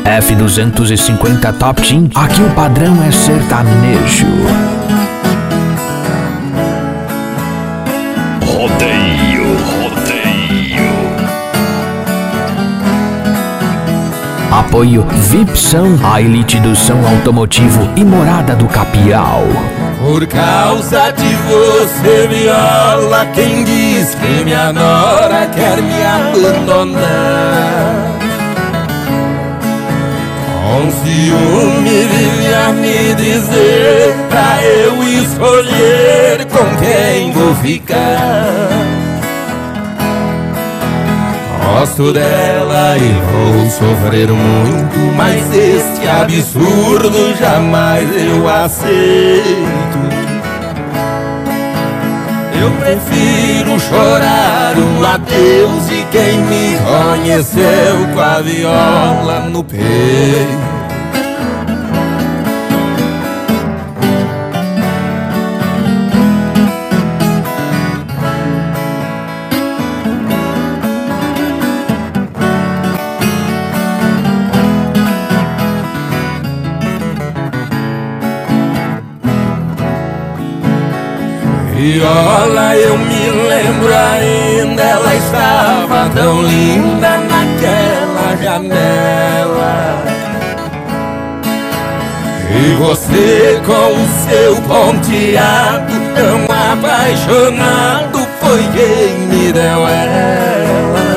F250 Top Team, aqui o padrão é sertanejo. Rodeio. Apoio Vipsão, a elite do som automotivo e morada do Capial. Por causa de você, viola, quem diz que minha nora quer me abandonar? Com ciúme vive a me dizer pra eu escolher com quem vou ficar. Gosto dela e vou sofrer muito, mas este absurdo jamais eu aceito. Eu prefiro chorar um adeus de quem me conheceu com a viola no peito. Viola, eu me lembro ainda, ela estava tão linda naquela janela. E você com o seu ponteado, tão apaixonado, foi quem me deu ela.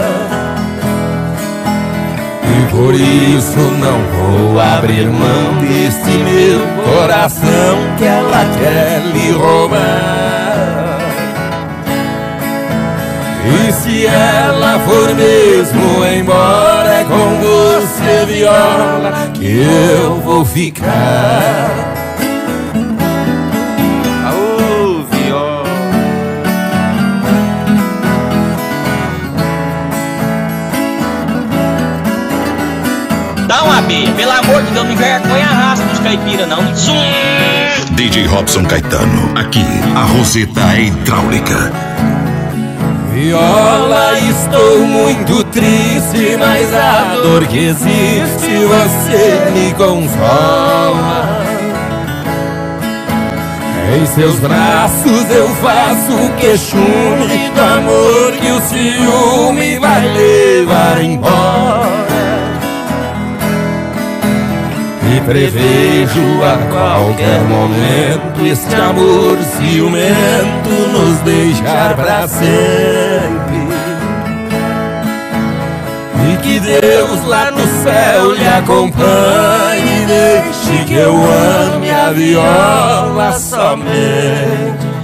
E por isso não vou abrir mão deste meu coração que ela quer lhe roubar. E se ela for mesmo embora, é com você, viola, que eu vou ficar. Aô, viola. Dá uma beia, pelo amor de Deus, não envergonha a raça dos caipiras, não. DJ Robson Caetano, aqui a Roseta é hidráulica. Viola, estou muito triste, mas a dor que existe você me consola. Em seus braços eu faço o queixume do amor que o ciúme vai levar embora. E prevejo a qualquer momento este amor ciumento nos deixar pra sempre. E que Deus lá no céu lhe acompanhe, deixe que eu ame a viola somente.